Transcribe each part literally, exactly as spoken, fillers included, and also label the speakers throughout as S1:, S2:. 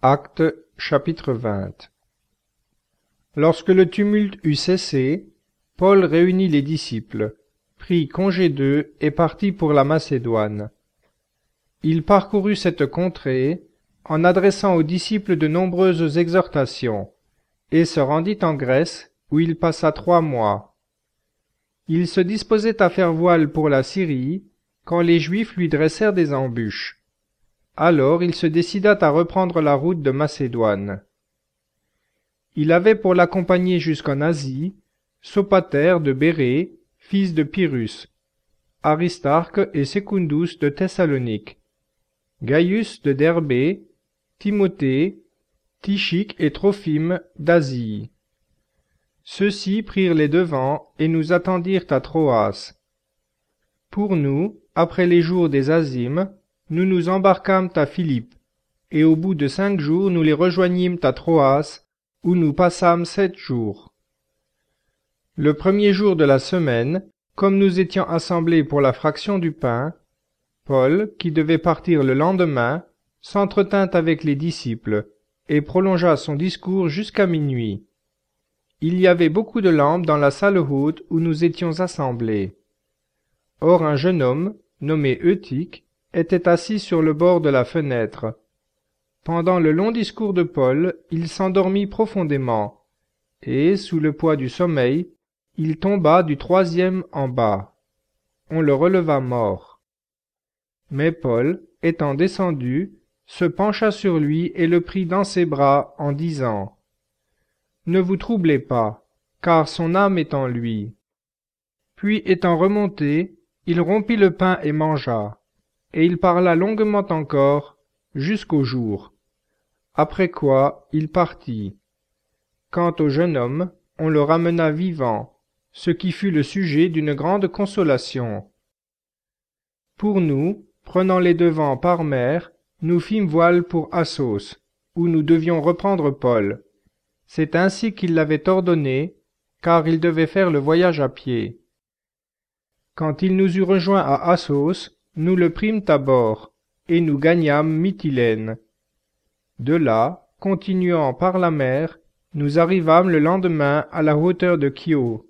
S1: Actes chapitre vingt. Lorsque le tumulte eut cessé, Paul réunit les disciples, prit congé d'eux et partit pour la Macédoine. Il parcourut cette contrée, en adressant aux disciples de nombreuses exhortations, et se rendit en Grèce, où il passa trois mois. Il se disposait à faire voile pour la Syrie, quand les Juifs lui dressèrent des embûches. Alors il se décida à reprendre la route de Macédoine. Il avait pour l'accompagner jusqu'en Asie Sopater de Bérée, fils de Pyrrhus, Aristarque et Secundus de Thessalonique, Gaius de Derbée, Timothée, Tychique et Trophime d'Asie. Ceux-ci prirent les devants et nous attendirent à Troas. Pour nous, après les jours des Azymes, nous nous embarquâmes à Philippe, et au bout de cinq jours nous les rejoignîmes à Troas, où nous passâmes sept jours. Le premier jour de la semaine, comme nous étions assemblés pour la fraction du pain, Paul, qui devait partir le lendemain, s'entretint avec les disciples, et prolongea son discours jusqu'à minuit. Il y avait beaucoup de lampes dans la salle haute où nous étions assemblés. Or un jeune homme, nommé Eutyche, était assis sur le bord de la fenêtre. Pendant le long discours de Paul, il s'endormit profondément, et, sous le poids du sommeil, il tomba du troisième en bas. On le releva mort. Mais Paul, étant descendu, se pencha sur lui et le prit dans ses bras en disant : « Ne vous troublez pas, car son âme est en lui. » Puis étant remonté, il rompit le pain et mangea, et il parla longuement encore, jusqu'au jour. Après quoi, il partit. Quant au jeune homme, on le ramena vivant, ce qui fut le sujet d'une grande consolation. Pour nous, prenant les devants par mer, nous fîmes voile pour Assos, où nous devions reprendre Paul. C'est ainsi qu'il l'avait ordonné, car il devait faire le voyage à pied. Quand il nous eut rejoints à Assos, nous le prîmes à bord, et nous gagnâmes Mytilène. De là, continuant par la mer, nous arrivâmes le lendemain à la hauteur de Chio.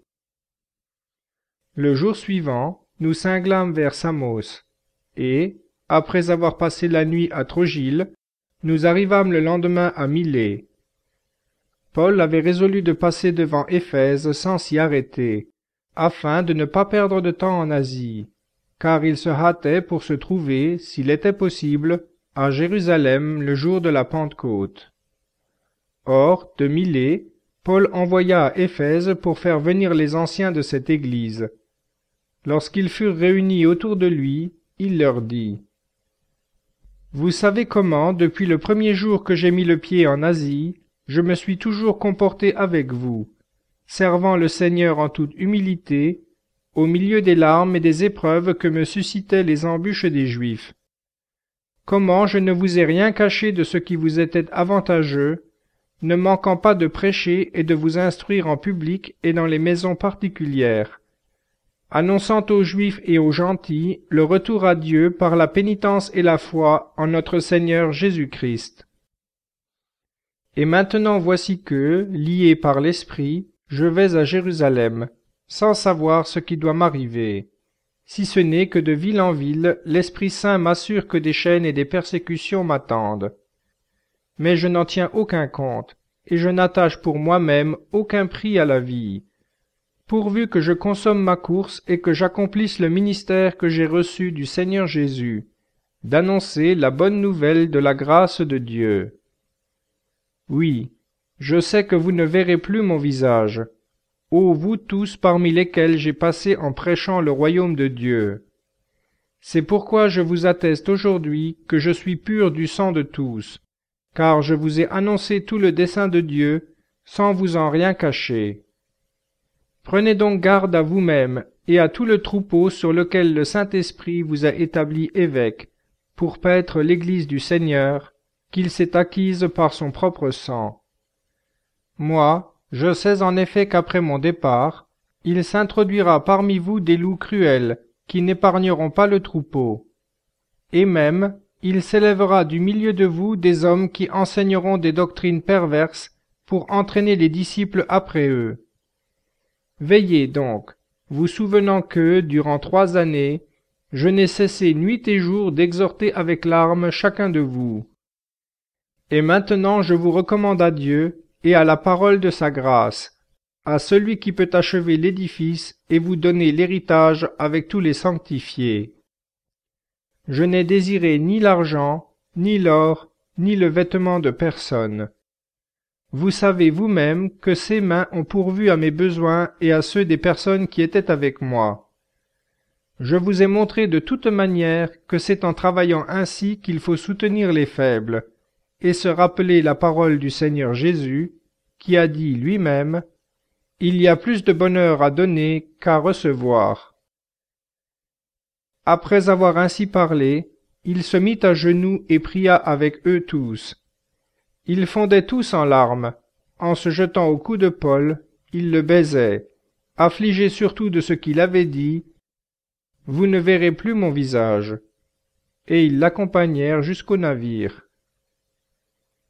S1: Le jour suivant, nous cinglâmes vers Samos, et, après avoir passé la nuit à Trogyle, nous arrivâmes le lendemain à Milée. Paul avait résolu de passer devant Éphèse sans s'y arrêter, afin de ne pas perdre de temps en Asie, car il se hâtait pour se trouver, s'il était possible, à Jérusalem le jour de la Pentecôte. Or, de Milée, Paul envoya à Éphèse pour faire venir les anciens de cette église. Lorsqu'ils furent réunis autour de lui, il leur dit : « Vous savez comment, depuis le premier jour que j'ai mis le pied en Asie, je me suis toujours comporté avec vous, servant le Seigneur en toute humilité, au milieu des larmes et des épreuves que me suscitaient les embûches des Juifs. Comment je ne vous ai rien caché de ce qui vous était avantageux, ne manquant pas de prêcher et de vous instruire en public et dans les maisons particulières, annonçant aux Juifs et aux gentils le retour à Dieu par la pénitence et la foi en notre Seigneur Jésus-Christ. Et maintenant voici que, lié par l'Esprit, je vais à Jérusalem, sans savoir ce qui doit m'arriver, si ce n'est que de ville en ville, l'Esprit Saint m'assure que des chaînes et des persécutions m'attendent. Mais je n'en tiens aucun compte, et je n'attache pour moi-même aucun prix à la vie, pourvu que je consomme ma course et que j'accomplisse le ministère que j'ai reçu du Seigneur Jésus, d'annoncer la bonne nouvelle de la grâce de Dieu. Oui, je sais que vous ne verrez plus mon visage, ô vous tous parmi lesquels j'ai passé en prêchant le royaume de Dieu. C'est pourquoi je vous atteste aujourd'hui que je suis pur du sang de tous, car je vous ai annoncé tout le dessein de Dieu, sans vous en rien cacher. Prenez donc garde à vous-même et à tout le troupeau sur lequel le Saint-Esprit vous a établi évêque, pour paître l'Église du Seigneur, qu'il s'est acquise par son propre sang. Moi, je sais en effet qu'après mon départ, il s'introduira parmi vous des loups cruels, qui n'épargneront pas le troupeau. Et même, il s'élèvera du milieu de vous des hommes qui enseigneront des doctrines perverses pour entraîner les disciples après eux. Veillez donc, vous souvenant que, durant trois années, je n'ai cessé nuit et jour d'exhorter avec larmes chacun de vous. Et maintenant je vous recommande à Dieu et à la parole de sa grâce, à celui qui peut achever l'édifice et vous donner l'héritage avec tous les sanctifiés. Je n'ai désiré ni l'argent, ni l'or, ni le vêtement de personne. Vous savez vous-même que ces mains ont pourvu à mes besoins et à ceux des personnes qui étaient avec moi. Je vous ai montré de toute manière que c'est en travaillant ainsi qu'il faut soutenir les faibles, et se rappeler la parole du Seigneur Jésus, qui a dit lui-même « Il y a plus de bonheur à donner qu'à recevoir ». Après avoir ainsi parlé, il se mit à genoux et pria avec eux tous. Ils fondaient tous en larmes. En se jetant au cou de Paul, ils le baisaient, affligés surtout de ce qu'il avait dit « Vous ne verrez plus mon visage ». Et ils l'accompagnèrent jusqu'au navire.